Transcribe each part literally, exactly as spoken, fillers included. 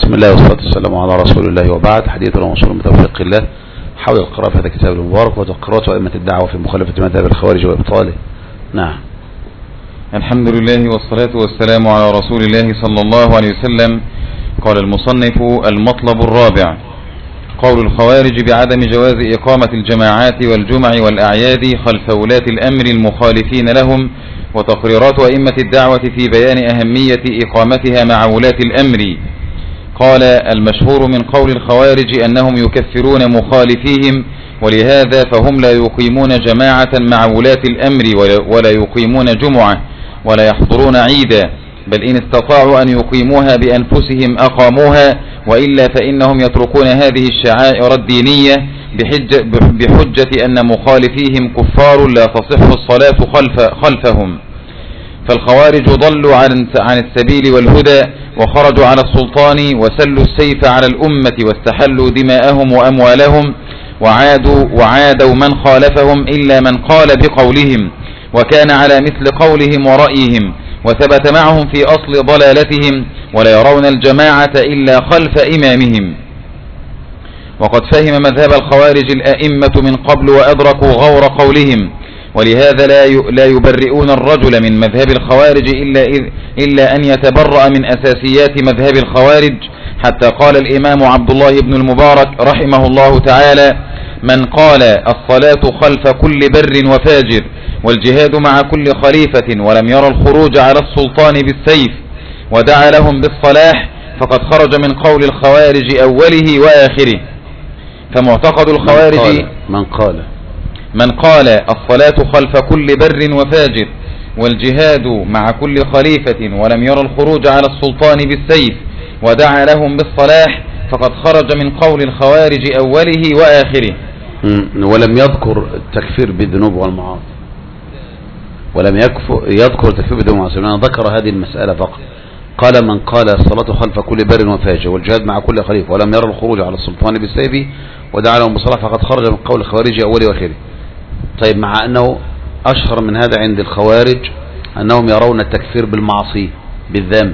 بسم الله والصلاة والسلام على رسول الله وبعد. حديثنا وصول بتوفيق الله حول القراءة في هذا الكتاب المبارك وتقرأته أئمة الدعوة في مخالفة مذهب الخوارج وإبطاله. نعم. الحمد لله والصلاة والسلام على رسول الله صلى الله عليه وسلم. قال المصنف: المطلب الرابع قول الخوارج بعدم جواز إقامة الجماعات والجمع والأعياد خلف ولاة الأمر المخالفين لهم، وتقريرات أئمة الدعوة في بيان أهمية إقامتها مع ولاة الأمر. قال: المشهور من قول الخوارج أنهم يكفرون مخالفيهم، ولهذا فهم لا يقيمون جماعة مع ولاة الأمر ولا يقيمون جمعة ولا يحضرون عيدا، بل إن استطاعوا أن يقيموها بأنفسهم أقاموها، وإلا فإنهم يتركون هذه الشعائر الدينية بحجة, بحجة أن مخالفيهم كفار لا تصح الصلاة خلف خلفهم. فالخوارج ضلوا عن السبيل والهدى، وخرجوا على السلطان وسلوا السيف على الأمة واستحلوا دماءهم وأموالهم، وعادوا, وعادوا من خالفهم إلا من قال بقولهم وكان على مثل قولهم ورأيهم، وثبت معهم في أصل ضلالتهم، ولا يرون الجماعة إلا خلف إمامهم. وقد فهم مذهب الخوارج الأئمة من قبل وأدركوا غور قولهم، ولهذا لا يبرئون الرجل من مذهب الخوارج إلا, إلا أن يتبرأ من أساسيات مذهب الخوارج، حتى قال الإمام عبد الله بن المبارك رحمه الله تعالى: من قال الصلاة خلف كل بر وفاجر والجهاد مع كل خليفة ولم يرى الخروج على السلطان بالسيف ودعا لهم بالصلاح فقد خرج من قول الخوارج أوله وآخره. فمعتقد الخوارج من قال من قال الصلاة خلف كل بر وفاجر والجهاد مع كل خليفة ولم يرى الخروج على السلطان بالسيف ودعا لهم بالصلاح فقد خرج من قول الخوارج أوله وآخره. ولم يذكر التكفير بالذنوب والمعاصي، ولم يذكر التكفير بالذنوب والمعاصي، لأنه ذكر هذه المسألة فقط. قال: من قال الصلاة خلف كل بر وفاجر والجهاد مع كل خليفة ولم يرى الخروج على السلطان بالسيف ودعا لهم بالصلاح فقد خرج من قول الخوارج أوله وآخره. طيب، مع أنه أشهر من هذا عند الخوارج أنهم يرون التكفير بالمعصية بالذنب،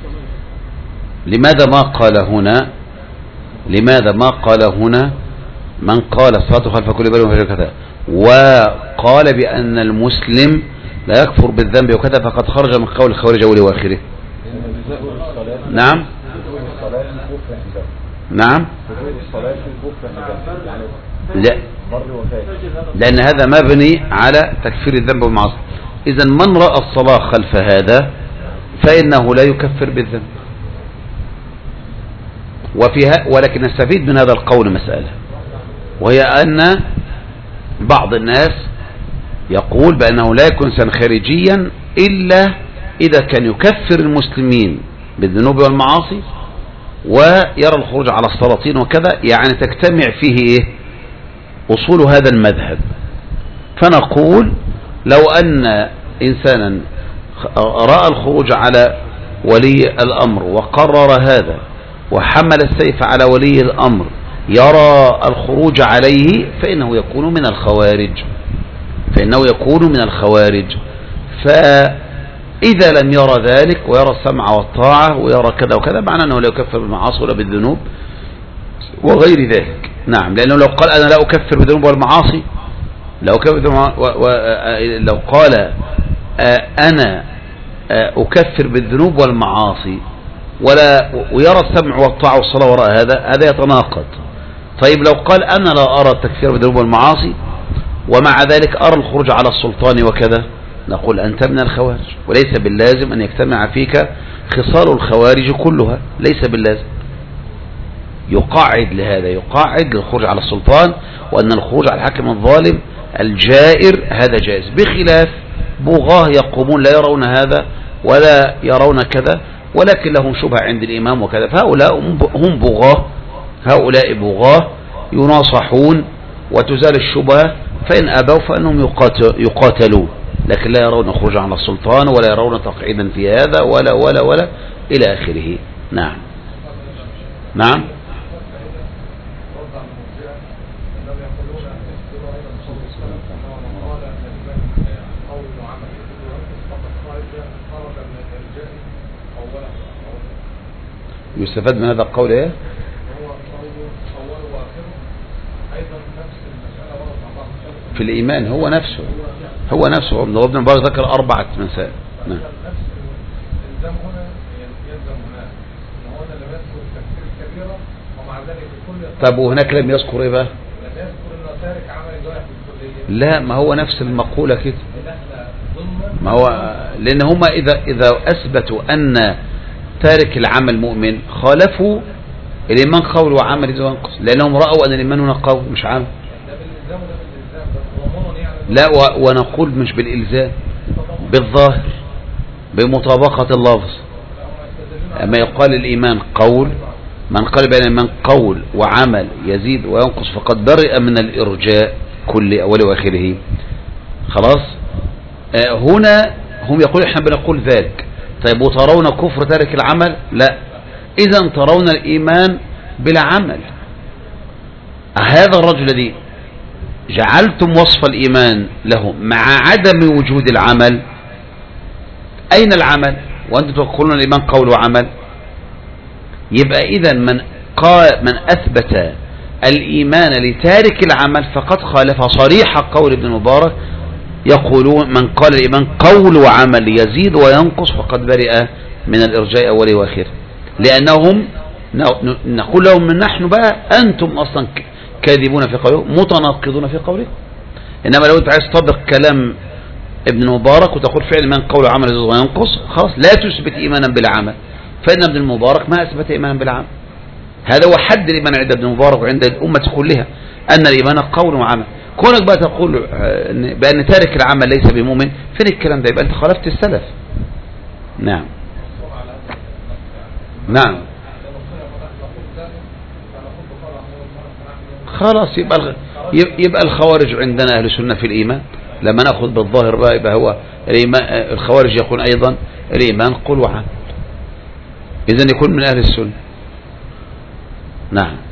لماذا ما قال هنا لماذا ما قال هنا من قال الصلاة خلف كل بر وفاجر كذا، وقال بأن المسلم لا يكفر بالذنب وكذا فقد خرج من قول الخوارج أوله وآخره؟ نعم نعم لا، لأن هذا مبني على تكفير الذنب والمعاصي. إذن من رأى الصلاة خلف هذا فإنه لا يكفر بالذنب. وفيها ولكن نستفيد من هذا القول مسألة، وهي أن بعض الناس يقول بأنه لا يكون إنسان خارجيا إلا إذا كان يكفر المسلمين بالذنوب والمعاصي ويرى الخروج على السلاطين وكذا، يعني تجتمع فيه إيه؟ أصول هذا المذهب. فنقول لو أن إنسانا رأى الخروج على ولي الأمر وقرر هذا وحمل السيف على ولي الأمر يرى الخروج عليه فإنه يكون من الخوارج فإنه يكون من الخوارج فإذا لم يرى ذلك ويرى السمع والطاعة ويرى كذا وكذا، معنى أنه لا يكفر بالمعاصي ولا بالذنوب وغير ذلك. نعم، لأنه لو قال أنا لا أكفر بالذنوب والمعاصي لو, لو قال أنا أكفر بالذنوب والمعاصي ولا ويرى السمع والطاعة والصلاة وراء هذا هذا يتناقض. طيب، لو قال أنا لا أرى التكفير بالذنوب والمعاصي ومع ذلك أرى الخروج على السلطان وكذا، نقول أنت من الخوارج، وليس باللازم أن يجتمع فيك خصال الخوارج كلها، ليس باللازم. يقاعد لهذا يقاعد للخروج على السلطان، وأن الخروج على الحاكم الظالم الجائر هذا جائز، بخلاف بغاه يقومون لا يرون هذا ولا يرون كذا ولكن لهم شبهة عند الإمام وكذا، فهؤلاء هم بغاه هؤلاء بغاه يناصحون وتزال الشبهة، فإن أبوا فإنهم يقاتلون، لكن لا يرون خروجا على السلطان ولا يرون تقعيدا في هذا ولا ولا ولا إلى آخره. نعم نعم يستفاد من هذا القول ايه؟ في الإيمان هو نفسه هو نفسه ابن مبارك ذكر أربعة مسائل. نعم. طب وهناك لم يذكر ايه بقى؟ لا، ما هو نفس المقولة كده، ما هو لأن هما إذا إذا أثبتوا أن تارك العمل مؤمن خالفوا الإيمان قول وعمل إذا ينقص، لأنهم رأوا أن الإيمان هنا قول مش عمل. لا، ونقول مش بالإلزام، بالظاهر، بمطابقة اللفظ. أما يقال الإيمان قول، من قال بأن الإيمان قول وعمل يزيد وينقص فقد برئ من الإرجاء كل أول وآخره. خلاص. آه هنا هم يقول احنا بنقول ذلك. طيب وترون كفر تارك العمل؟ لا، إذا ترون الإيمان بلا عمل. هذا الرجل الذي جعلتم وصف الإيمان له مع عدم وجود العمل، أين العمل وأنتم تقولون الإيمان قول وعمل؟ يبقى إذا من قال من أثبت الإيمان لتارك العمل فقد خالف صريح قول ابن المبارك، يقولون من قال الإيمان قول وعمل يزيد وينقص فقد برئ من الإرجاء أوله وآخره. لأنهم نقول لهم من نحن بقى أنتم أصلا كاذبون في قوله متناقضون في قوله. إنما لو أنت عايز تطبق كلام ابن المبارك وتقول فعل من قول وعمل يزيد وينقص، خلاص لا تثبت إيمانا بالعمل، فإن ابن المبارك ما أثبت إيمانا بالعمل. هذا هو حد الإيمان عند ابن المبارك وعند الأمة كلها، أن الإيمان قول وعمل. كونك بقى تقول بأن تارك العمل ليس بمؤمن، فين الكلام ده؟ يبقى أنت خالفت السلف. نعم نعم خلاص. يبقى يبقى الخوارج عندنا أهل السنة في الإيمان، لما نأخذ بالظاهر بقى يبقى هو الإيمان. الخوارج يقول أيضا الإيمان قول وعمل، إذن يكون من أهل السنة. نعم.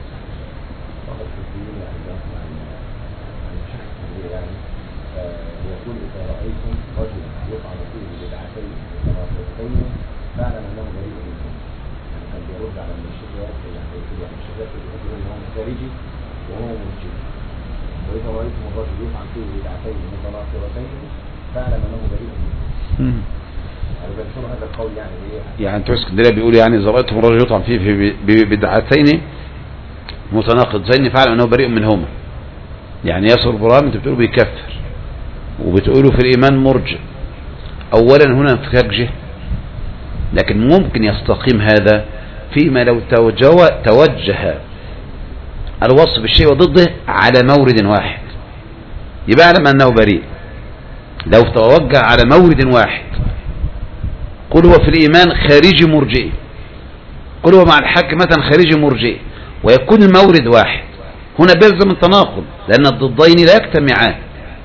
يعني انتوا اسكندريه بيقول يعني اذا رايتم الرجل يطعن فيه في بدعتين متناقضتين فاعلم انه بريء منهما. يعني ياسر ابراهيم انتوا بتقولوا بيكفر وبتقولوا في الايمان مرجئ. اولا هنا انفكاك جهه، لكن ممكن يستقيم هذا فيما لو توجه, توجه الوصف بالشيء وضده على مورد واحد، يبقى اعلم انه بريء. لو توجه على مورد واحد، قل هو في الإيمان خارجي مرجئ، قل هو مع الحق مثلا خارجي مرجئ، ويكون المورد واحد، هنا بيلزم التناقض لأن الضدين لا يجتمعان.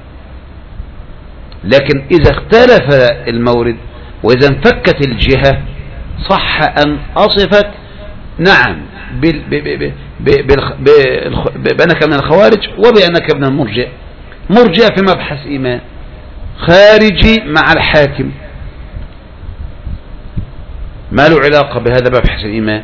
لكن إذا اختلف المورد وإذا انفكت الجهة صح أن أصفت نعم بأنك من الخوارج وبأنك من المرجئ. مرجئ في مبحث إيمان، خارجي مع الحاكم، ما له علاقة بهذا مبحث الإيمان.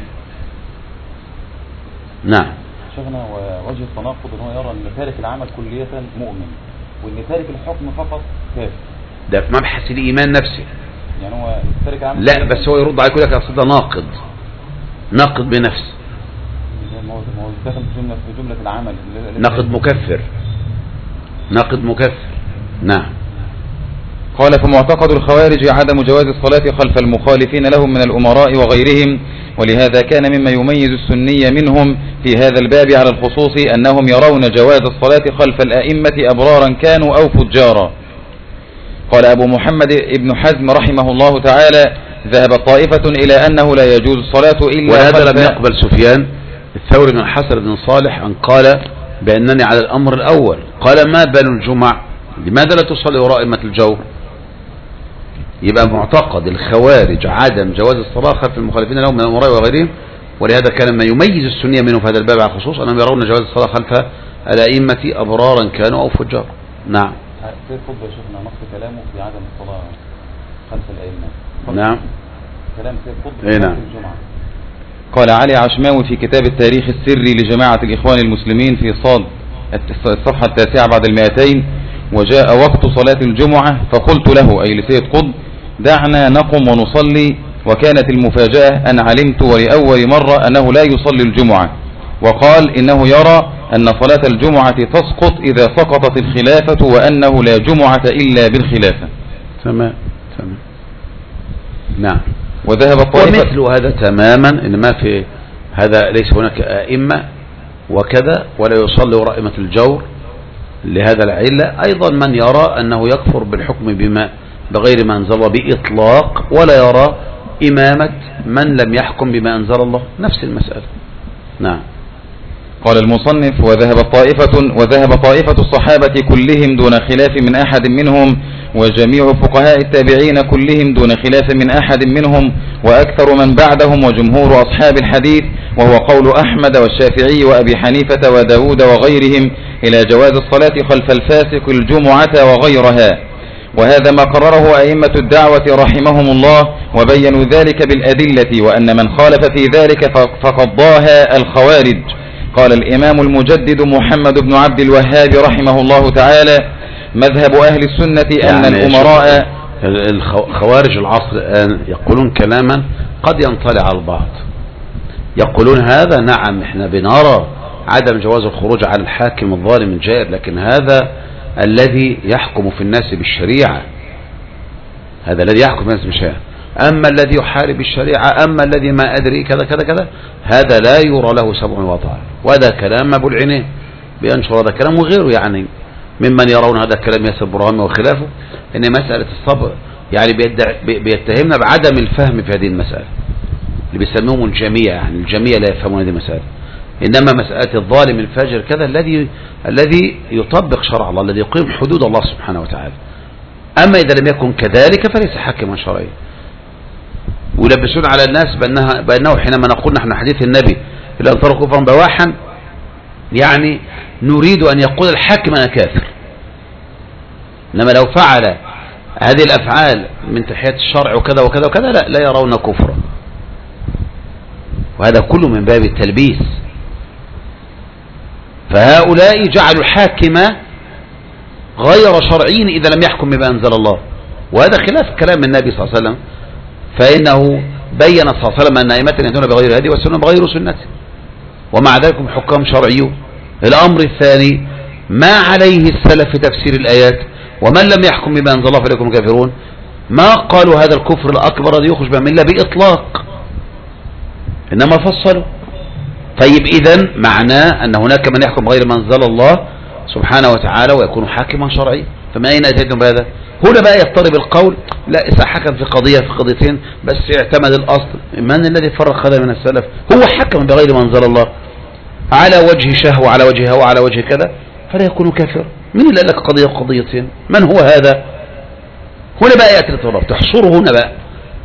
نعم. شيخنا ووجه التناقض ان هو يرى ان تارك العمل كلية مؤمن وان تارك الحكم فقط كافر. ده في مبحث الإيمان نفسه. يعني هو تارك العمل لا بس هو يرد على كل لك اصل ده ناقض، ناقض بنفسه. ما هو داخل في جملة في جملة العمل. ناقض مكفر، ناقض مكفر. نعم. قال فمعتقد الخوارج عدم جواز الصلاة خلف المخالفين لهم من الأمراء وغيرهم، ولهذا كان مما يميز السنية منهم في هذا الباب على الخصوص أنهم يرون جواز الصلاة خلف الأئمة أبرارا كانوا أو فجارا. قال أبو محمد ابن حزم رحمه الله تعالى ذهب طائفة إلى أنه لا يجوز الصلاة إلا وهذا لم يقبل سفيان الثوري من حسن بن صالح أن قال بأنني على الأمر الأول. قال ما بال الجمع لماذا لا تصلي وراء أئمة الجور؟ يبقى معتقد الخوارج عدم جواز الصلاة خلف المخالفين لهم من الأمراء وغيرهم، ولهذا كان ما يميز السنية منه في هذا الباب على خصوص أنهم يرون جواز الصلاة خلف الأئمة أبرارا كانوا أو فجار. نعم. كيف فضل شيخنا نص كلامه في عدم الصلاة خلف الأئمة؟ نعم. كلام كيف فضل إيه نعم. الجمعة قال علي عشماوي في كتاب التاريخ السري لجماعة الإخوان المسلمين في صاد الصفحة التاسعة بعد المائتين: وجاء وقت صلاة الجمعة فقلت له، أي لسيد قطب: دعنا نقم ونصلي. وكانت المفاجأة أن علمت ولأول مرة أنه لا يصلي الجمعة، وقال إنه يرى أن صلاة الجمعة تسقط إذا سقطت الخلافة، وأنه لا جمعة إلا بالخلافة. تمام تمام. نعم. وذهب الطائفة ومثل هذا تماما، إن ما في هذا ليس هناك أئمة وكذا، ولا يصلي رائمة الجور لهذا العلة. أيضا من يرى أنه يكفر بالحكم بما بغير ما أنزل الله بإطلاق، ولا يرى إمامة من لم يحكم بما أنزل الله، نفس المسألة. نعم. قال المصنف: وذهب طائفة وذهب طائفة الصحابة كلهم دون خلاف من أحد منهم، وجميع فقهاء التابعين كلهم دون خلاف من أحد منهم، وأكثر من بعدهم وجمهور أصحاب الحديث، وهو قول أحمد والشافعي وأبي حنيفة وداود وغيرهم، إلى جواز الصلاة خلف الفاسق الجمعة وغيرها. وهذا ما قرره أئمة الدعوة رحمهم الله، وبينوا ذلك بالأدلة، وأن من خالف في ذلك فقد ضاها الخوارج. قال الإمام المجدد محمد بن عبد الوهاب رحمه الله تعالى: مذهب أهل السنة أن يعني الأمراء الخوارج العصر الآن يقولون كلاما قد ينطلع على البعض، يقولون هذا نعم احنا بنرى عدم جواز الخروج على الحاكم الظالم الجائر، لكن هذا الذي يحكم في الناس بالشريعة، هذا الذي يحكم في الناس بالشريعة. أما الذي يحارب الشريعة، أما الذي ما أدري كذا كذا كذا، هذا لا يرى له سبع وضع. وهذا كلام أبو العينين بينشر هذا الكلام، وغيره يعني ممن يرون هذا الكلام ياسر برهامي وخلافه، إن مسألة الصبر يعني بيتهمنا بعدم الفهم في هذه المسألة، اللي بيسموهم الجميع، يعني الجميع لا يفهمون هذه المسألة. إنما مسألة الظالم الفاجر كذا الذي الذي يطبق شرع الله، الذي يقيم حدود الله سبحانه وتعالى. أما إذا لم يكن كذلك فليس حاكما شرعيا. ويلبسون على الناس بأنها بأنه حينما نقول نحن حديث النبي إلى أن ترى كفرا بواحا، يعني نريد أن يقول الحاكم أنا كافر. إنما لو فعل هذه الأفعال من تحيات الشرع وكذا وكذا وكذا لا, لا يرون كفرا. وهذا كله من باب التلبيس. فهؤلاء جعلوا الحاكم غير شرعي إذا لم يحكم بما أنزل الله، وهذا خلاف كلام النبي صلى الله عليه وسلم، فإنه بين صلى الله عليه وسلم أن أئمة يهدون بغير هدي والسنة بغير سنته، ومع ذلك حكام شرعيون. الأمر الثاني ما عليه السلف في تفسير الآيات: ومن لم يحكم بما أنزل الله فليكن كافرون، ما قالوا هذا الكفر الأكبر الذي يخرج من الملة بإطلاق، إنما فصلوا. طيب إذن معناه أن هناك من يحكم غير ما أنزل الله سبحانه وتعالى ويكون حاكما شرعيا. فما أين أتيتم بهذا؟ هنا بقى يضطرب القول: لا إذا حكم في قضية في قضيتين بس اعتمد الأصل. من الذي فرق هذا من السلف؟ هو حكم بغير ما أنزل الله على وجه شهوة وعلى وجه هوى وعلى وجه كذا فلا يكون كافر. من اللي قال لك قضية وقضيتين؟ من هو هذا؟ هنا بقى يأتي الاضطراب، تحصره هنا بقى.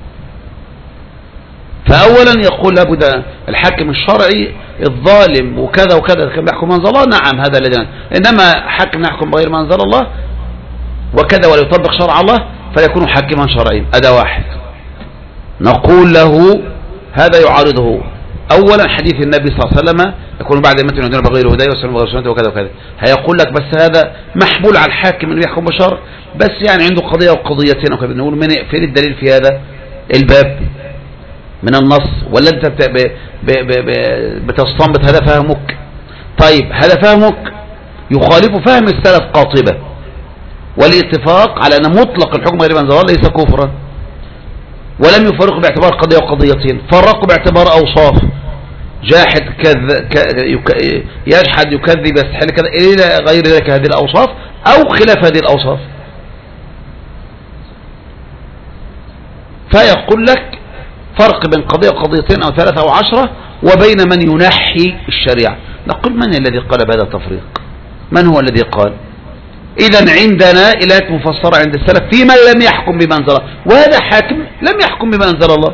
فأولا يقول لابد الحاكم الشرعي الظالم وكذا وكذا كما يحكم أنزل الله، نعم هذا الذي، إنما حاكم يحكم بغير ما أنزل الله وكذا ولا يطبق شرع الله فيكون حاكما شرعيا. هذا واحد. نقول له هذا يعارضه أولا حديث النبي صلى الله عليه وسلم: يكون بعد أئمة يهدون بغير هداي والسنة بغير سنته وكذا وكذا. هيقول لك بس هذا محمول على الحاكم أنه يحكم بشرع، بس يعني عنده قضية وقضيتين وكذا. نقول من فين الدليل في هذا الباب من النص، ولا أنت بتستنبط هذا فهمك؟ طيب هذا فهمك يخالف فهم السلف قاطبة، والاتفاق على أن مطلق الحكم غير ما أنزل الله ليس كفرا، ولم يفرقوا باعتبار قضية وقضيتين، فرقوا باعتبار أوصاف: جاحد كذ... ك... يك... يجحد يكذب يستحل كذا إلى غير ذلك هذه الأوصاف أو خلاف هذه الأوصاف. فيقول لك فرق بين قضية وقضيتين أو ثلاثة أو عشرة وبين من ينحي الشريعة. نقول من الذي قال بهذا التفريق؟ من هو الذي قال؟ إذا عندنا آيات مفسرة عند السلف في من لم يحكم بما أنزل الله، وهذا حاكم لم يحكم بما أنزل الله.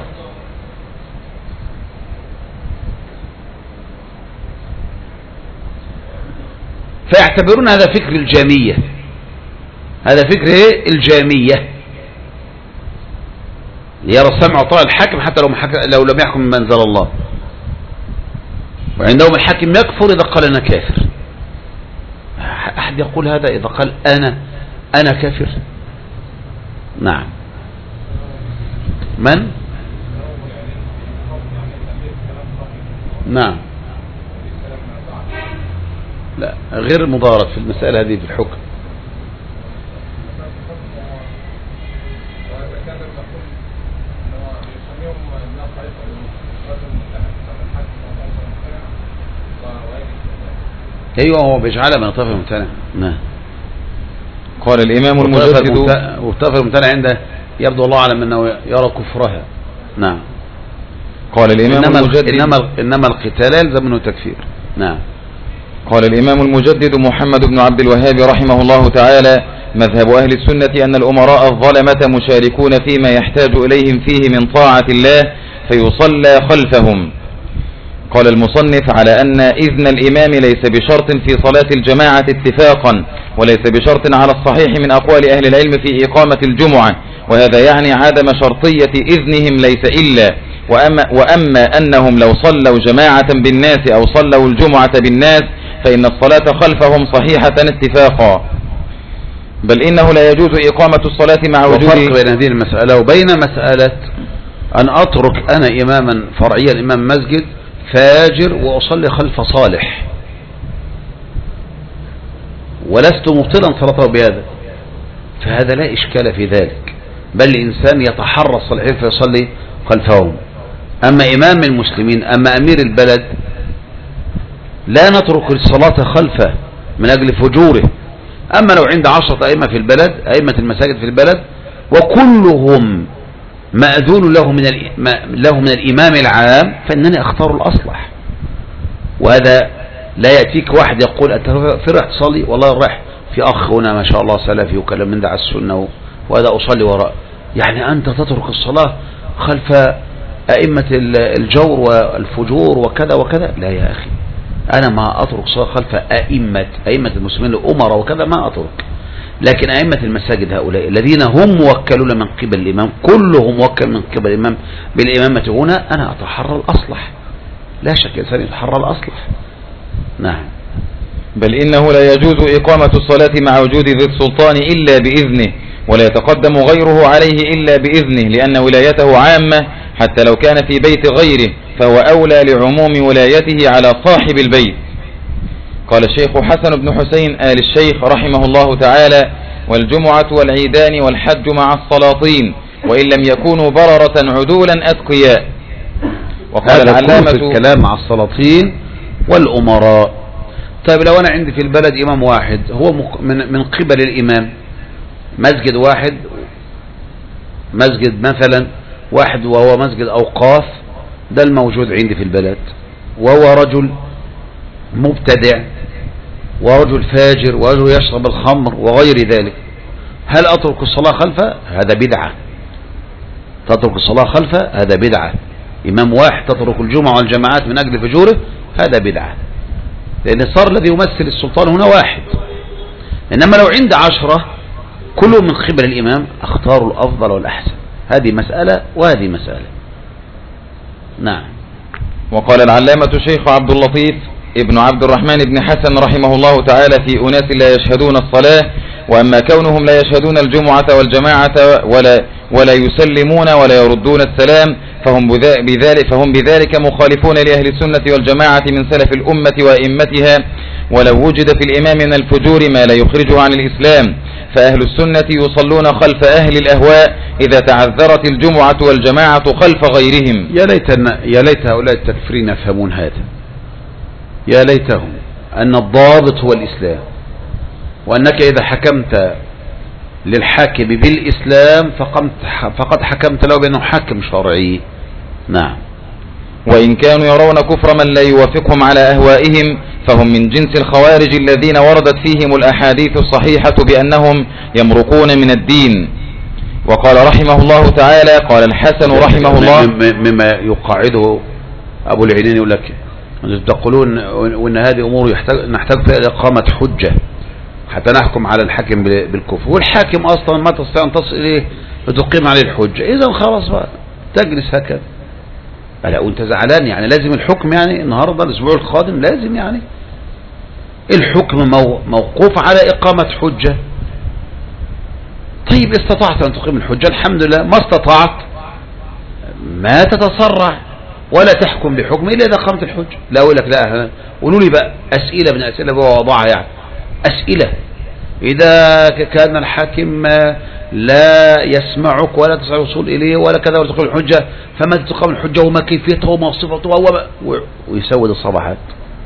فيعتبرون هذا فكر الجامية، هذا فكر ايه؟ الجامية، يرى السمع وطاعة الحاكم حتى لو, لو لم يحكم بما أنزل الله. وعندهم الحاكم يكفر إذا قال أنا كافر. أحد يقول هذا إذا قال أنا أنا كافر؟ نعم. من؟ نعم. لا غير مضارب في المسألة هذه في الحكم. ايوه هو بيجعلها من الطرف الممتنع. نعم. قال الامام المجدد والطرف الممتنع عنده يبدو الله اعلم انه يرى كفرها. نعم. قال الامام إنما المجدد انما انما القتال يلزم منه تكفير. نعم. قال الامام المجدد محمد بن عبد الوهاب رحمه الله تعالى: مذهب اهل السنة ان الامراء الظلمة مشاركون فيما يحتاج اليهم فيه من طاعة الله فيصلى خلفهم. قال المصنف: على أن إذن الإمام ليس بشرط في صلاة الجماعة اتفاقا، وليس بشرط على الصحيح من أقوال أهل العلم في إقامة الجمعة، وهذا يعني عدم شرطية إذنهم ليس إلا. وأما, وأما أنهم لو صلوا جماعة بالناس أو صلوا الجمعة بالناس فإن الصلاة خلفهم صحيحة اتفاقا، بل إنه لا يجوز إقامة الصلاة مع وجود. وفرق بين هذه المسألة وبين مسألة أن أترك أنا إماما فرعيا إمام مسجد فاجر وأصلي خلف صالح ولست مبطلا صلاته بهذا، فهذا لا إشكال في ذلك، بل الإنسان يتحرى الصالحين فيصلي خلفهم. أما إمام المسلمين أما أمير البلد لا نترك الصلاة خلفه من أجل فجوره. أما لو عند عشرة أئمة في البلد، أئمة المساجد في البلد، وكلهم مأذون له من له من الإمام العام، فإنني أختار الأصلح. وهذا لا يأتيك واحد يقول أنت فرح تصلي، والله الرح في أخ هنا ما شاء الله سلفي وكلام من دع السنة وهذا أصلي وراء، يعني أنت تترك الصلاة خلف أئمة الجور والفجور وكذا وكذا؟ لا يا أخي، أنا ما أترك صلاة خلف أئمة أئمة المسلمين الأمراء وكذا، ما أترك. لكن أئمة المساجد هؤلاء الذين هم موكلون من قبل الإمام، كلهم موكل من قبل الإمام بالإمامة هنا، أنا أتحرى الأصلح، لا شك إنسان يتحرى الأصلح. نعم. بل إنه لا يجوز إقامة الصلاة مع وجود ذي السلطان إلا بإذنه، ولا يتقدم غيره عليه إلا بإذنه، لأن ولايته عامة حتى لو كان في بيت غيره فهو أولى لعموم ولايته على صاحب البيت. قال الشيخ حسن بن حسين آل الشيخ رحمه الله تعالى: والجمعة والعيدان والحج مع السلاطين وإن لم يكونوا بررة عدولا أتقياء. وقال العلامة في الكلام مع السلاطين والأمراء. طيب لو أنا عندي في البلد إمام واحد هو من من قبل الإمام، مسجد واحد، مسجد مثلا واحد وهو مسجد أوقاف، ده الموجود عندي في البلد، وهو رجل مبتدع ورجل فاجر ورجل يشرب الخمر وغير ذلك، هل أترك الصلاة خلفه؟ هذا بدعة. تترك الصلاة خلفه هذا بدعة. إمام واحد تترك الجمعة والجماعات من أجل فجوره، هذا بدعة، لأن صار الذي يمثل السلطان هنا واحد. إنما لو عند عشرة كلهم من قبل الإمام، اختاروا الأفضل والأحسن. هذه مسألة وهذه مسألة. نعم. وقال العلامة الشيخ عبد اللطيف ابن عبد الرحمن بن حسن رحمه الله تعالى في أناس لا يشهدون الصلاة: وأما كونهم لا يشهدون الجمعة والجماعة ولا ولا يسلمون ولا يردون السلام فهم بذلك فهم بذلك مخالفون لأهل السنة والجماعة من سلف الأمة وأئمتها، ولو وجد في الإمام من الفجور ما لا يخرجه عن الإسلام، فأهل السنة يصلون خلف أهل الأهواء إذا تعذرت الجمعة والجماعة خلف غيرهم. يا ليت يا ليت هؤلاء التكفرين يفهمون هذا، يا ليتهم أن الضابط هو الإسلام، وأنك إذا حكمت للحاكم بالإسلام فقد حكمت له بأنه حاكم شرعي. نعم. وإن كانوا يرون كفر من لا يوافقهم على أهوائهم فهم من جنس الخوارج الذين وردت فيهم الأحاديث الصحيحة بأنهم يمرقون من الدين. وقال رحمه الله تعالى: قال الحسن رحمه الله مما يقاعده أبو العينين يقول لك تقولون وإن هذه أمور نحتاج فيها إقامة حجة حتى نحكم على الحاكم بالكفر، والحاكم أصلا ما تستطيع أن تصل إليه لتقيم عليه الحجة، إذا خلاص بقى تجلس هكذا. لا وانت زعلان يعني لازم الحكم يعني النهاردة الاسبوع القادم لازم يعني الحكم موقوف على اقامة حجة. طيب استطعت ان تقيم الحجة الحمد لله، ما استطعت ما تتسرع ولا تحكم بحكم الا اذا قامت الحجة. لا اقول لك لا قولوا لي بقى اسئلة من اسئلة بوضعها يعني اسئلة إذا كان الحاكم لا يسمعك ولا تستطيع الوصول إليه ولا كذا ولا تقيم الحجة فما تقام الحجة وما كيفيتها وما صفتها ويسود الصباحات.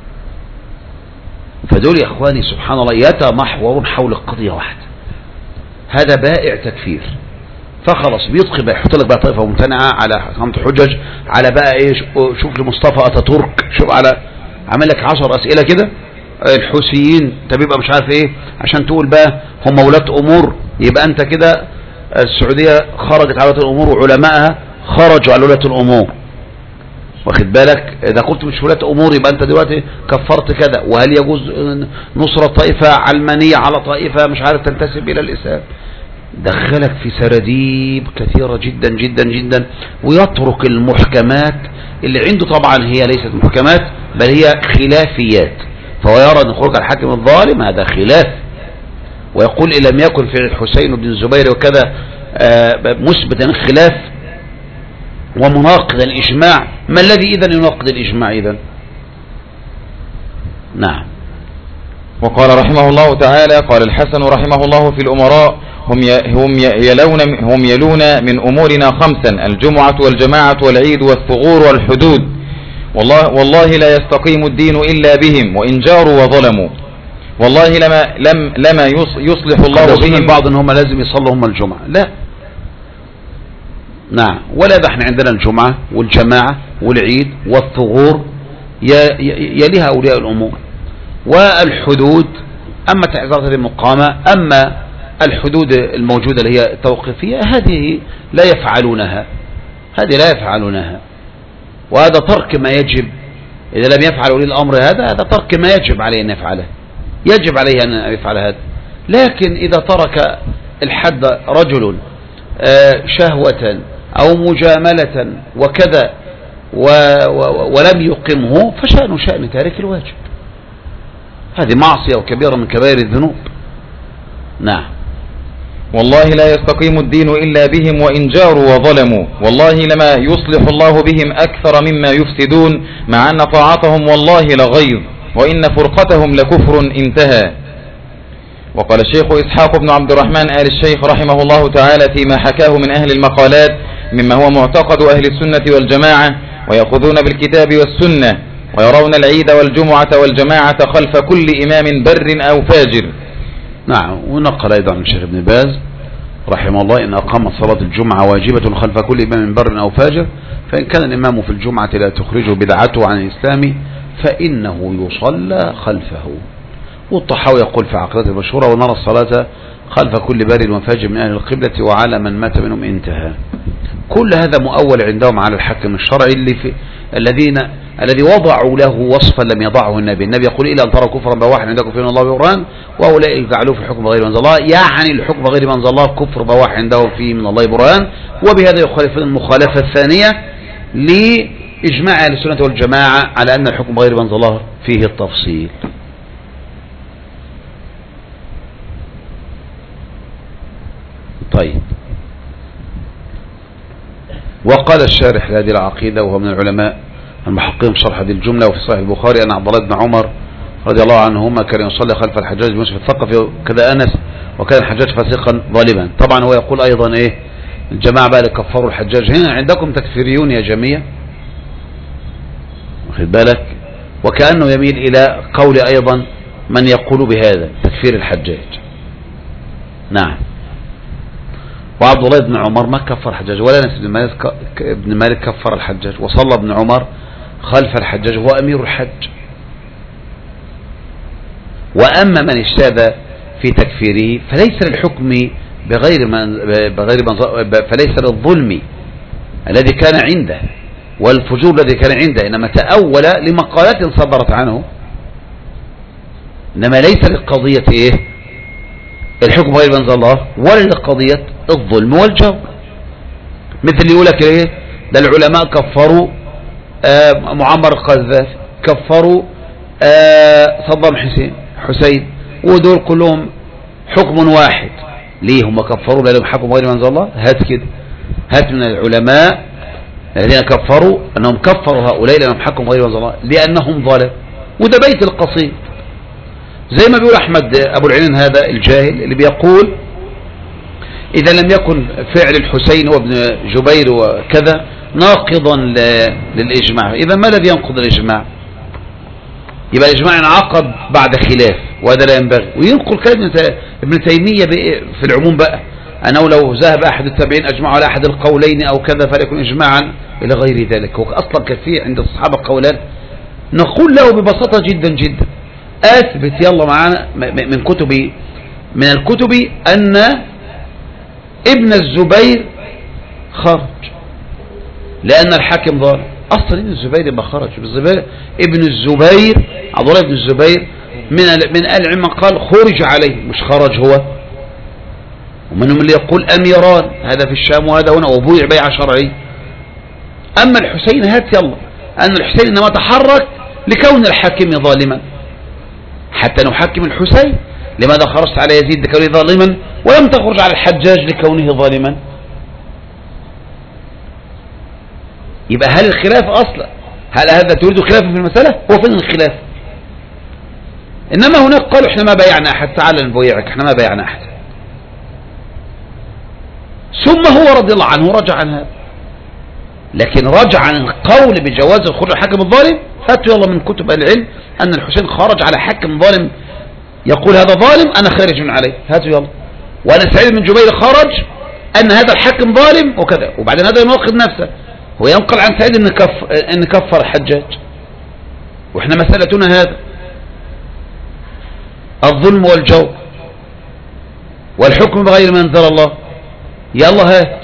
فدول يا إخواني سبحان الله يتمحورون حول قضية واحدة، هذا بائع تكفير. فخلص بيدخل بقى يحط لك بقى طائفة ممتنعة على حكامة الحجج، على بقى ايه شوف لمصطفى أتاتورك، شوف على عمل لك عشر أسئلة كده الحوثيين انت بيبقى مش عارف ايه عشان تقول بقى هم ولاة امور، يبقى انت كده السعودية خرجت على ولاة الامور وعلمائها خرجوا على ولاة الامور، واخد بالك؟ اذا قلت مش ولاة امور يبقى انت دلوقتي كفرت كذا. وهل يجوز نصرة طائفة علمانية على طائفة مش عارف تنتسب الى الاسلام؟ دخلك في سراديب كثيرة جدا جدا جدا، ويترك المحكمات اللي عنده طبعا هي ليست محكمات بل هي خلافيات، فهو يرى أن خروج الحاكم الظالم هذا خلاف، ويقول إن لم يكن في الحسين بن الزبير وكذا مثبتا خلاف ومناقضا الإجماع، ما الذي إذن يناقض الإجماع إذن؟ نعم. وقال رحمه الله تعالى قال الحسن رحمه الله في الأمراء هم هم يلون هم يلون من أمورنا خمسا: الجمعة والجماعة والعيد والثغور والحدود، والله والله لا يستقيم الدين إلا بهم وإن جاروا وظلموا، والله لما لم لما يصلح الله بهم. بعض ان هم لازم يصلوا هم الجمعة، لا نعم، ولا ده احنا عندنا الجمعة والجماعة والعيد والثغور يليها أولياء الأمور، والحدود أما تعزيرات المقامة، أما الحدود الموجودة اللي هي التوقيفية هذه لا يفعلونها، هذه لا يفعلونها، وهذا ترك ما يجب. إذا لم يفعل ولي الأمر هذا هذا ترك ما يجب عليه أن يفعله، يجب عليه أن يفعل هذا. لكن إذا ترك الحد رجل شهوة أو مجاملة وكذا ولم يقمه فشأنه شأن تارك الواجب، هذه معصية وكبيرة من كبائر الذنوب. نعم. والله لا يستقيم الدين إلا بهم وإن جاروا وظلموا، والله لما يصلح الله بهم أكثر مما يفسدون، مع أن طاعتهم والله لغيظ وإن فرقتهم لكفر انتهى. وقال الشيخ إسحاق بن عبد الرحمن آل الشيخ رحمه الله تعالى فيما حكاه من أهل المقالات مما هو معتقد أهل السنة والجماعة، ويأخذون بالكتاب والسنة ويرون العيد والجمعة والجماعة خلف كل إمام بر أو فاجر. نعم. ونقل أيضا عن الشيخ ابن باز رحمه الله إن أقامت صلاة الجمعة واجبة خلف كل إمام بر أو فاجر، فإن كان الإمام في الجمعة لا تخرجه بدعته عن الإسلام فإنه يصلى خلفه. والطحاوي يقول في عقيدته المشهورة ونرى الصلاة خلف كل بر وفاجر من أهل القبلة وعلى من مات منهم انتهى. كل هذا مؤول عندهم على الحكم الشرعي اللي في الذين الذي وضعوا له وصفا لم يضعه النبي. النبي يقول إلا أن ترى كفرا بواحا عندكم فيه من الله برهان وأولئك جعلوه في الحكم بغير من انزل الله، يعني الحكم بغير من انزل الله كفر بواح عنده فيه من الله برهان. وبهذا يخالفون المخالفة الثانية لإجماع أهل السنة والجماعة على أن الحكم بغير من انزل الله فيه التفصيل. طيب. وقال الشارح لهذه العقيدة وهو من العلماء المحققين في شرح هذه الجملة وفي صحيح البخاري أن عبد الله بن عمر رضي الله عنهما كان يصلي خلف الحجاج بن يوسف الثقفي كذا أنس، وكان الحجاج فاسقا ظالما. طبعا هو يقول أيضا إيه الجماعة بقى اللي كفروا الحجاج، هنا عندكم تكفيريون يا جميع، واخد بالك؟ وكأنه يميل إلى قول أيضا من يقول بهذا تكفير الحجاج. نعم. وعبد الله بن عمر ما كفر الحجاج ولا أنس بن مالك بن مالك كفر الحجاج، وصلى ابن عمر خلف الحجاج هو أمير الحج. وأما من اجتهد في تكفيره فليس للحكم بغير من بغير من فليس للظلم الذي كان عنده والفجور الذي كان عنده، إنما تأول لمقالات صدرت عنه، إنما ليس للقضية إيه الحكم غير من انزل الله ولا لقضية الظلم والجور. مثل اللي يقول لك ايه ده العلماء كفروا آه معمر القذافي، كفروا آه صدام حسين حسين، ودول كلهم حكم واحد. ليه هم كفروا لأنهم حكموا غير منزل الله؟ هات كده، هات من العلماء الذين كفروا أنهم كفروا هؤلاء لأنهم حكموا غير منزل الله لأنهم ظلم. وده بيت القصيد، زي ما بيقول أحمد أبو العينين هذا الجاهل اللي بيقول إذا لم يكن فعل الحسين وابن جبير وكذا ناقضا للإجماع، إذا ما الذي ينقض الإجماع؟ يبقى الإجماع انعقد بعد خلاف، وهذا لا ينبغي. وينقل كلام ابن تيمية في العموم بقى أنه لو ذهب أحد التابعين أجمعوا على أحد القولين أو كذا فليكن إجماعا إلى غير ذلك. هو أصلا كثير عند الصحابة قولان، نقول له ببساطة جدا جدا أثبت يلا معانا من كتب من الكتب أن ابن الزبير خرج لأن الحاكم ظالم. أصلا ابن الزبير ما خرج، ابن الزبير عبد الله بن الزبير من من آل العلم قال خرج عليه، مش خرج هو. ومنهم اللي يقول أميران، هذا في الشام وهذا هنا، وبويع بيع شرعي. أما الحسين هات يلا أن الحسين إنما تحرك لكون الحاكم ظالما، حتى نحكم الحسين. لماذا خرجت على يزيد لكونه ظالما ولم تخرج على الحجاج لكونه ظالما؟ يبقى هل الخلاف أصلا، هل هذا تريد خلافا في المسألة؟ هو فين الخلاف؟ إنما هناك قالوا احنا ما بايعنا أحد، تعال نبويعك، احنا ما بايعنا أحد. ثم هو رضي الله عنه رجع عن هذا، لكن رجع عن القول بجواز الخروج على الحاكم الظالم. هاتوا يلا من كتب العلم أن الحسين خرج على حاكم ظالم يقول هذا ظالم أنا خارج من عليه، هاتوا يلا. وأنا سعيد بن جبير خرج أن هذا الحاكم ظالم وكذا، وبعدين هذا يناقض نفسه، هو ينقل عن سعيد أن كف أن كفر الحجاج، وإحنا مسألتنا هذا الظلم والجور والحكم بغير ما أنزل الله. يلا هات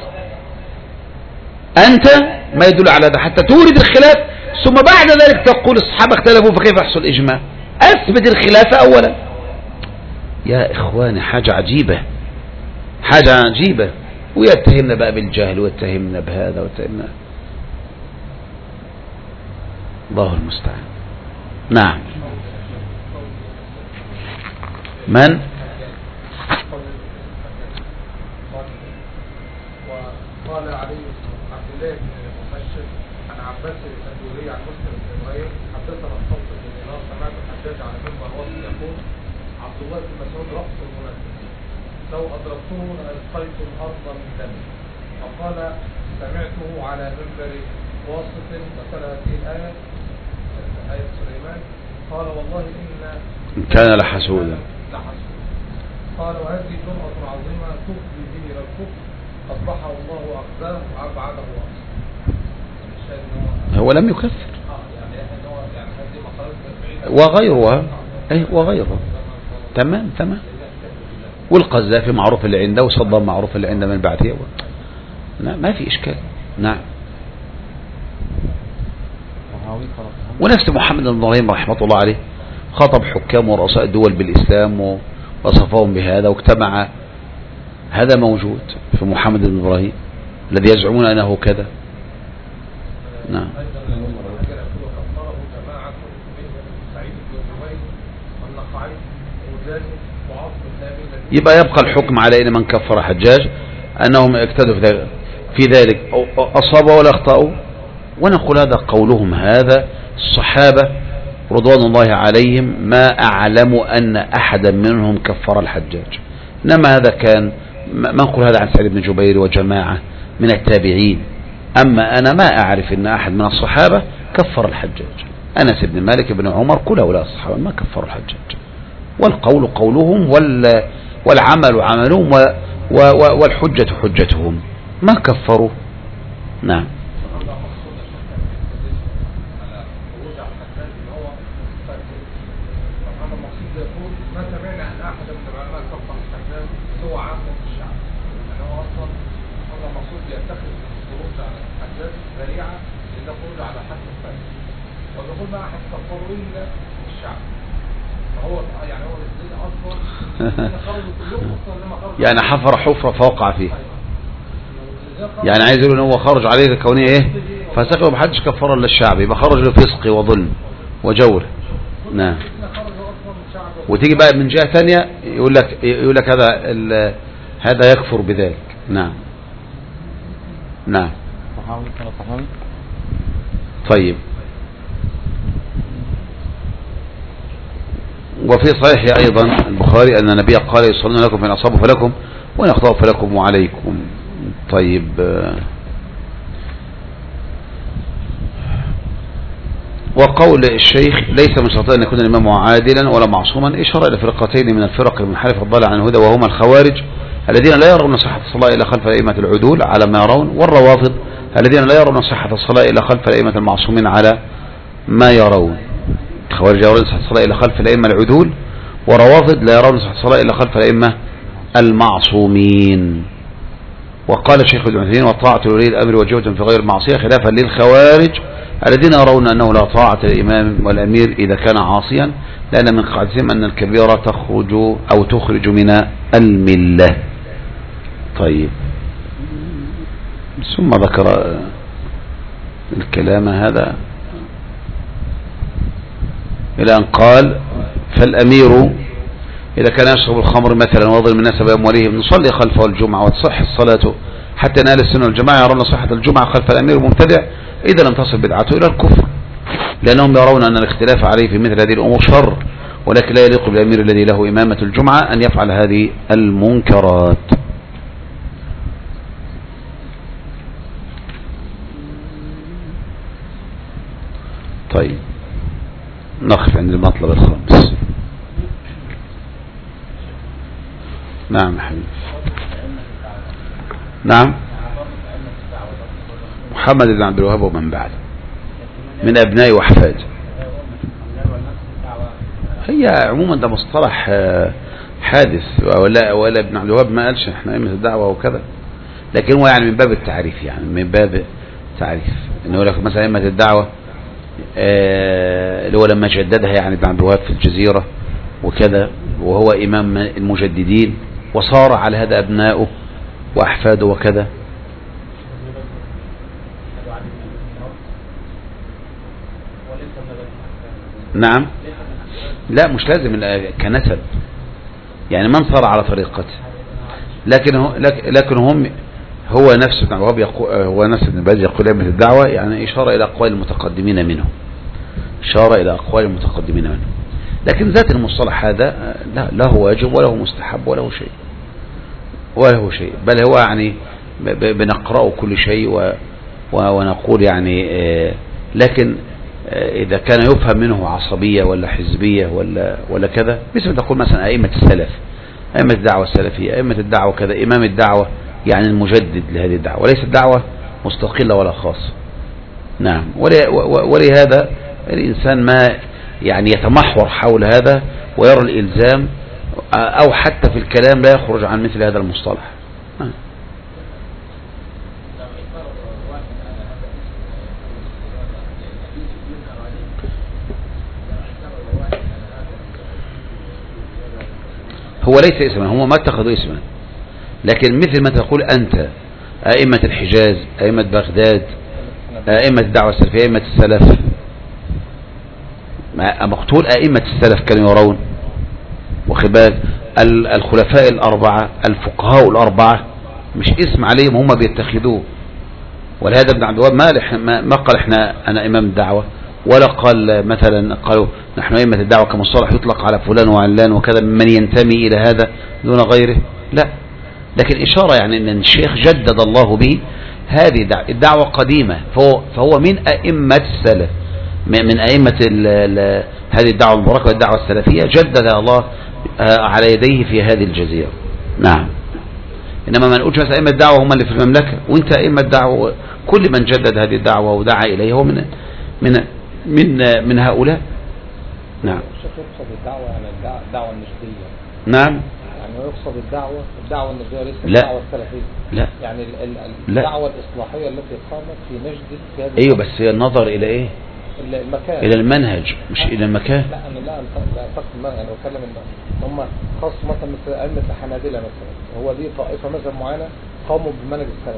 أنت ما يدل على هذا حتى تورد الخلاف، ثم بعد ذلك تقول الصحابة اختلفوا فكيف يحصل إجماع. أثبت الخلاف أولا. يا إخواني حاجة عجيبة، حاجة عجيبة. ويتهمنا بقى بالجهل ويتهمنا بهذا ويتهمنا، الله المستعان. نعم. من وقال علي عبد الله بن مبشر عن عباس الأدوري عن مسلم بن إبراهيم حدثنا الصوت بن دينار سمعت الحجاج على منبر واصل يقول عبد الله بن مسعود رأس المنافق لو أدركته لألقيت الأرض من دمه. وقال سمعته على منبر واسط مثل هذه الآية آية سليمان قال والله إن كان لحسودا. قال وهذه جرأة عظيمة تفضي به إلى الكفر أصبحه الله أخزاه وأبعده أصلا. هو لم يكفر وغيرها، أي وغيره. تمام تمام. والقذافي معروف اللي عنده، وصدام معروف اللي عنده من بعده، لا ما في إشكال. نعم. ونفس محمد بن إبراهيم رحمة الله عليه خاطب حكام ورؤساء الدول بالإسلام وصفهم بهذا واجتمع. هذا موجود في محمد بن إبراهيم الذي يزعمون أنه كذا. نعم. يبقى يبقى الحكم على إن من كفر حجاج أنهم اقتدوا في ذلك أصابوا ولا أخطأوا، ونقول هذا قولهم هذا. الصحابة رضوان الله عليهم ما أعلم أن أحدا منهم كفر الحجاج، إنما هذا كان ما نقول هذا عن سعيد بن جبير وجماعة من التابعين. أما أنا ما أعرف أن أحد من الصحابة كفر الحجاج. أنس بن مالك بن عمر كل هؤلاء الصحابة ما كفروا الحجاج، والقول قولهم والعمل عملهم والحجة حجتهم، ما كفروا. نعم. يعني حفر حفرة فوقع فيه، يعني عايز يقول ان هو خرج عليه كونه ايه فسقه ما حدش كفر الا الشعب، يبقى خرج له فسق وظلم وجور. نعم. وتيجي بقى من جهة ثانية يقول لك يقول لك هذا هذا يكفر بذلك. نعم نعم. طيب. وفي صحيح أيضا البخاري أن النبي قال يصلون لكم فإن أصابوا فلكم وإن أخطأوا فلكم وعليكم. طيب. وقول الشيخ ليس من شرط أن يكون الإمام عادلا ولا معصوما، إشارة إلى فرقتين من الفرق المنحرفة الضالة عن الهدى، وهما الخوارج الذين لا يرون صحة الصلاة إلا خلف أئمة العدول على ما يرون، والروافض الذين لا يرون صحة الصلاة إلا خلف الأئمة المعصومين على ما يرون. الخوارج لا يرون صحة الصلاة إلا خلف الأئمة العدول، وروافض لا يرون صحة الصلاة إلا خلف الأئمة المعصومين. وقال الشيخ ابن عثيمين والطاعة لولي الأمر وجوة في غير معصية خلافا للخوارج الذين يرون أنه لا طاعة للإمام والأمير إذا كان عاصيا، لأن من قاعدتهم أن الكبيرة تخرج أو تخرج من الملة. طيب. ثم ذكر الكلام هذا إلى أن قال فالأمير إذا كان يشرب الخمر مثلا ويظلم الناس بأموالهم نصلي خلفه الجمعة وتصح الصلاة حتى نال السنة والجماعة يرون صحة الجمعة خلف الأمير مبتدع إذا لم تصل بدعته إلى الكفر، لأنهم يرون أن الاختلاف عليه في مثل هذه الأمور شر، ولكن لا يليق بالأمير الذي له إمامة الجمعة أن يفعل هذه المنكرات. طيب نقف عند المطلب الخامس. نعم حبيبي. نعم. محمد بن عبد الوهاب ومن بعد من أبناء وأحفاد. هي عموما ده مصطلح حادث، ولا ولا ابن عبد الوهاب ما قالش احنا أئمة الدعوة وكذا، لكن هو يعني من باب التعريف، يعني من باب تعريف انه يقول لك مثلا أئمة الدعوة اللي هو لما جددها يعني ابن عبد الوهاب في الجزيرة وكذا، وهو إمام المجددين وصار على هذا أبناؤه وأحفاده وكذا. نعم. لا مش لازم كنسب، يعني من صار على طريقته، لكن لكن هم هو نفس ابن عبد الوهاب هو نفس ابن باز يقول أئمة الدعوة، يعني إشارة إلى أقوال المتقدمين منه، إشارة إلى أقوال المتقدمين منه، لكن ذات المصطلح هذا لا له واجب وله مستحب وله شيء وله شيء، بل هو يعني بنقرأه كل شيء ونقول يعني، لكن إذا كان يفهم منه عصبية ولا حزبية ولا ولا كذا، مثل تقول مثلا أئمة السلف، أئمة الدعوة السلفية، أئمة الدعوة كذا، إمام الدعوة يعني المجدد لهذه الدعوة، وليس الدعوة مستقلة ولا خاصة. نعم. ولهذا الإنسان ما يعني يتمحور حول هذا ويرى الإلزام أو حتى في الكلام لا يخرج عن مثل هذا المصطلح. آه. هو ليس اسما، هم ما اتخذوا اسما، لكن مثل ما تقول أنت أئمة الحجاز، أئمة بغداد، أئمة الدعوة السلفية، أئمة السلف، مقتول أئمة السلف كانوا يرون، وخبال الخلفاء الأربعة، الفقهاء الأربعة مش اسم عليهم، هم بيتخذوه. ولهذا ابن عبد الوهاب ما ما قال احنا أنا إمام الدعوة، ولا قال مثلا قالوا نحن أئمة الدعوة كمصطلح يطلق على فلان وعلان وكذا من ينتمي إلى هذا دون غيره، لا، لكن إشارة يعني أن الشيخ جدد الله به هذه الدعوة قديمة، فهو, فهو من أئمة السلف، من أئمة هذه الدعوة المباركة والدعوة السلفية، جدد الله على يديه في هذه الجزيرة. نعم. إنما ما نقولش مثلا أئمة الدعوة هم اللي في المملكة وانت أئمة الدعوة، كل من جدد هذه الدعوة ودعا إليه هو من من من من هؤلاء. نعم. يقصد الدعوة يعني الدعوة النسبية. نعم. يعني يقصد الدعوة الدعوة النسبية ليس لا. الدعوة السلفية. لا. يعني الدعوة الإصلاحية التي قامت في نجد في هذه. أيوة بس هي النظر إلى إيه؟ المكان. إلى المنهج مش لا. إلى المكان. لا أنا لا أعتقد المنهج، أنا بتكلم إن هم خاص مثلا مثل أئمة الحنابلة مثلا، هو دي طائفة مثلا معينة قاموا بالمنهج السلفي،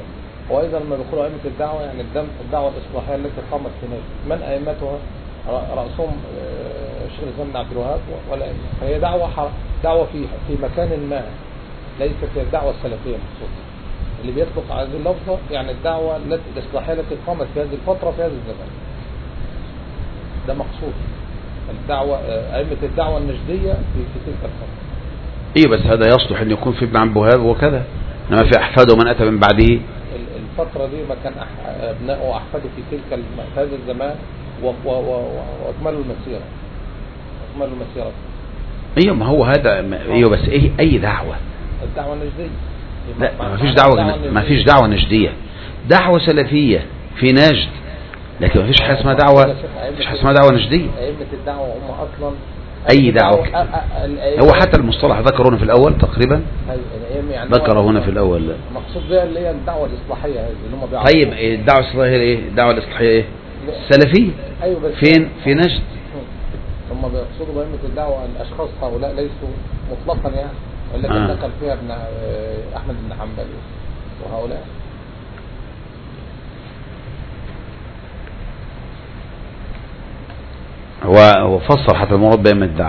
وإذا لما بيقولوا أئمة الدعوة يعني الدعوة الإصلاحية التي قامت في نجد، من أئمتها؟ رأسهم الشيخ الإسلام بن عبد الوهاب ولا فهي دعوة دعوة في في مكان ما، ليست هي الدعوة السلفية مخصوصا. اللي بيطلق على هذه اللفظة يعني الدعوة الإصلاحية التي قامت في هذه الفترة في هذا الزمان، ده مقصود. الدعوة أئمة الدعوة النجدية في في تلك الفترة. إيه بس هذا يصلح أن يكون في ابن عبد الوهاب وكذا، إنما في أحفاده من أتى من بعده. الفترة دي ما كان أبنائه وأحفاده في تلك في هذا الزمان وأكملوا المسيرة أكملوا المسيرة. ايوه ما هو هذا ايوه بس ايه اي دعوة؟ الدعوة النجدية. لا ما فيش دعوة ما فيش دعوة نجدية، دعوة سلفية في نجد، لكن ما فيش حاجة اسمها دعوة، مش حاجة اسمها دعوة نجدية. أئمة الدعوة هم أصلا أي دعوة. هو حتى المصطلح ذكره هنا في الأول تقريبا، ذكره هنا في الأول. مقصود بها اللي هي الدعوة الإصلاحية هذه اللي هم بيعرفوا. طيب الدعوة الإصلاحية ايه؟ الدعوة الإصلاحية ايه؟ السلفية. أيوة بس فين؟ في نجد. هم بيقصدوا بأئمة الدعوة الأشخاص هؤلاء ليسوا مطلقا يعني، ولكن آه. نقل فيها ابن أحمد بن حنبل وهؤلاء. هو فسر حتى المراد بأئمة الدعوة،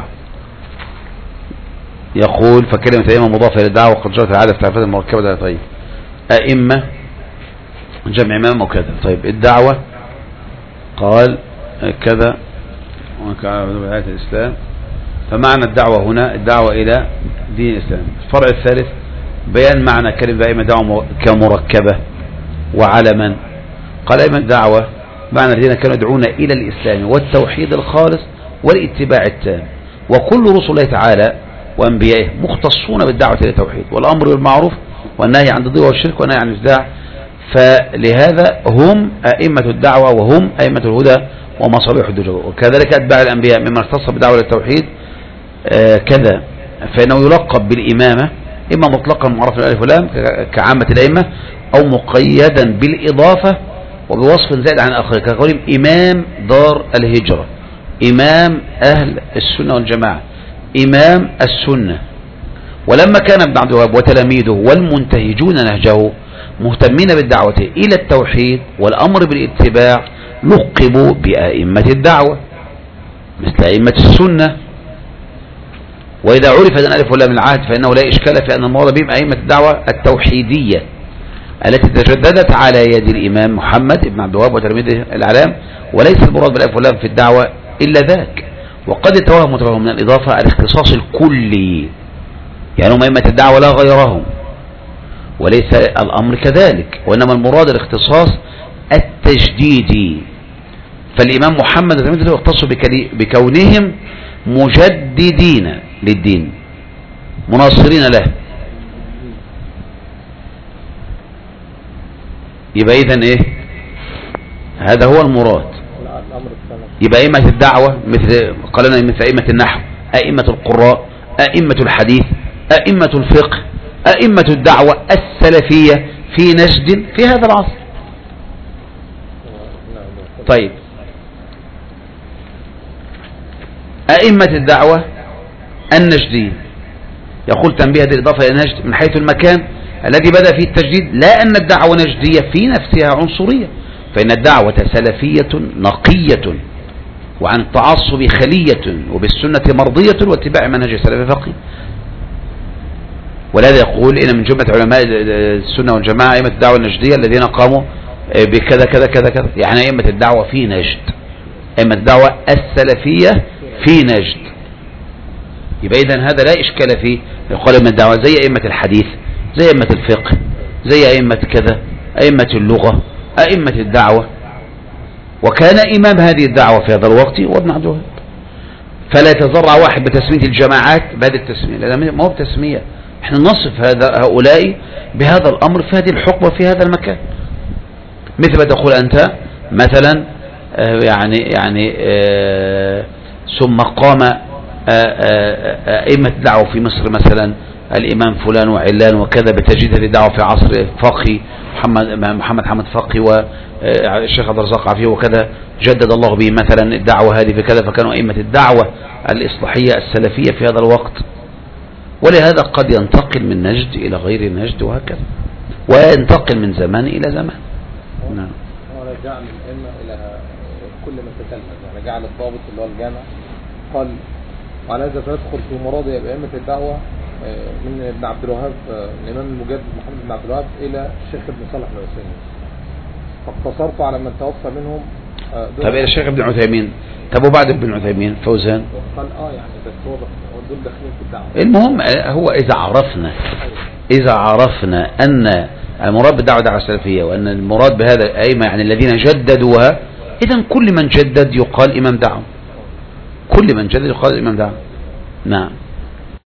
يقول فكلمة أئمة مضافة إلى الدعوة وقد جرت العادة في تعريفات المركبة. طيب أئمة جمع إمام وكذا. طيب الدعوة قال كذا وكذا الإسلام، فمعنى الدعوة هنا الدعوة إلى دين الإسلام. الفرع الثالث بيان معنى كلمة أئمة دعوة كمركبة وعلما. قال أئمة الدعوة معنى الذين كانوا يدعون إلى الإسلام والتوحيد الخالص والاتباع التام، وكل رسل الله تعالى وأنبيائه مختصون بالدعوة إلى التوحيد والأمر بالمعروف والنهي عن الضيق والشرك والنهي عن الإبداع، فلهذا هم أئمة الدعوة وهم أئمة الهدى ومصابيح الدجى. وكذلك أتباع الأنبياء مما اختص بالدعوة إلى التوحيد آه كذا، فإنه يلقب بالإمامة إما مطلقا معرفا الألف واللام كعامة الأئمة، أو مقيدا بالإضافة وبوصف زائد عن آخر كقولهم إمام دار الهجرة، إمام أهل السنة والجماعة، إمام السنة. ولما كان ابن عبد الوهاب وتلاميذه والمنتهجون نهجه مهتمين بالدعوة إلى التوحيد والأمر بالاتباع لقبوا بأئمة الدعوة مثل أئمة السنة. وإذا عرف أن ألف واللام العهد فإنه لا إشكال في أن المراد بهم أئمة الدعوة التوحيدية التي تجددت على يد الإمام محمد بن عبد الوهاب وتلاميذه الأعلام، وليس المراد بالألف واللام في الدعوة إلا ذاك. وقد يتوهم متوهم من الإضافة الاختصاص الكلي، يعني هم أئمة الدعوة لا غيرهم، وليس الأمر كذلك، وإنما المراد الاختصاص التجديدي. فالإمام محمد وتلاميذه اختصوا بكونهم مجددين للدين مناصرين له. يبقى إذن إيه؟ هذا هو المراد. يبقى أئمة الدعوة مثل قال لنا مثل أئمة النحو، أئمة القراء، أئمة الحديث، أئمة الفقه، أئمة الدعوة السلفية في نجد في هذا العصر. طيب أئمة الدعوة النجدية، يقول تنبيه هذه الإضافة إلى نجد من حيث المكان الذي بدأ فيه التجديد، لا أن الدعوة نجدية في نفسها عنصرية، فإن الدعوة سلفية نقية وعن التعصب خلية وبالسنة مرضية واتباع منهج السلف فقيه. ولهذا يقول إن من جملة علماء السنة والجماعة أئمة الدعوة النجدية الذين قاموا بكذا كذا كذا كذا، يعني أئمة الدعوة في نجد، أئمة الدعوة السلفية في نجد. يبقى إذن هذا لا إشكال فيه. يقول أئمة الدعوة زي أئمة الحديث، زي أئمة الفقه، زي أئمة كذا، أئمة اللغة، أئمة الدعوة. وكان إمام هذه الدعوة في هذا الوقت هو ابن عبد الوهاب. فلا يتزرع واحد بتسمية الجماعات بهذه التسمية، لأن ما هو بتسمية، احنا نصف هذا هؤلاء بهذا الأمر في هذه الحقبة في هذا المكان. مثل ما تقول أنت مثلا يعني يعني آه ثم قام أئمة الدعوة في مصر مثلا الإمام فلان وعلان وكذا بتجديد هذه الدعوة في عصر فقي محمد محمد حمد فقي والشيخ عبد الرزاق عفيف وكذا، جدد الله به مثلا الدعوة هذه بكذا، فكانوا أئمة الدعوة الإصلاحية السلفية في هذا الوقت. ولهذا قد ينتقل من نجد إلى غير نجد وهكذا. وينتقل من زمان إلى زمان. نعم. ولا جعل الأئمة إلى كل من تتلمذ، يعني جعل الضابط اللي هو الجامع قال وعلى هذا فيدخل في مراد أئمة الدعوة من ابن عبد الوهاب، الإمام المجدد محمد بن عبد الوهاب إلى الشيخ ابن صالح العثيمين، فاقتصرت على من توفى منهم. طب إلى الشيخ ابن عثيمين، طب وبعد ابن عثيمين فوزان قال اه يعني بس هو دول داخلين في الدعوة. المهم هو إذا عرفنا إذا عرفنا أن المراد بالدعوة دعوة السلفية، وأن المراد بهذا الأئمة يعني الذين جددوها، إذن كل من جدد يقال إمام دعوة، كل من جدد يقال إمام دعوة. نعم.